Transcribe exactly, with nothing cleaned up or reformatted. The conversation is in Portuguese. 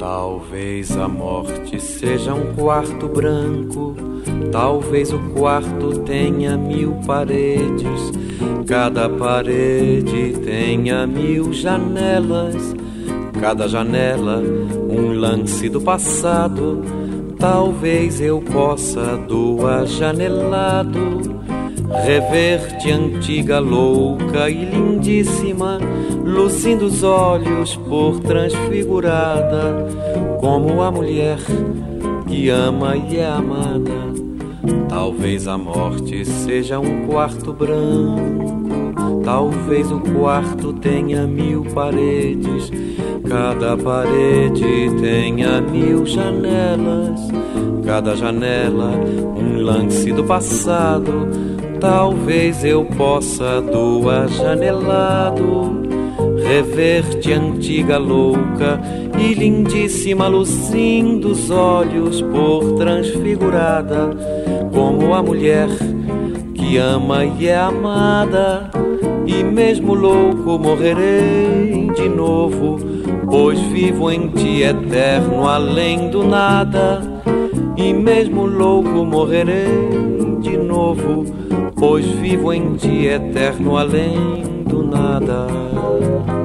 Talvez a morte seja um quarto branco, talvez o quarto tenha mil paredes, cada parede tenha mil janelas, cada janela um lance do passado. Talvez eu possa do ajanelado rever-te antiga, louca e lindíssima, luzindo os olhos por transfigurada, como a mulher que ama e é amada. Talvez a morte seja um quarto branco, talvez o quarto tenha mil paredes, cada parede tenha mil janelas, cada janela um lance do passado. Talvez eu possa do ajanelado rever-te antiga, louca e lindíssima, luzindo os olhos por transfigurada, como a mulher que ama e é amada. E mesmo louco morrerei de novo, pois vivo em ti eterno além do nada. E mesmo louco morrerei de novo, pois vivo em ti eterno além do nada.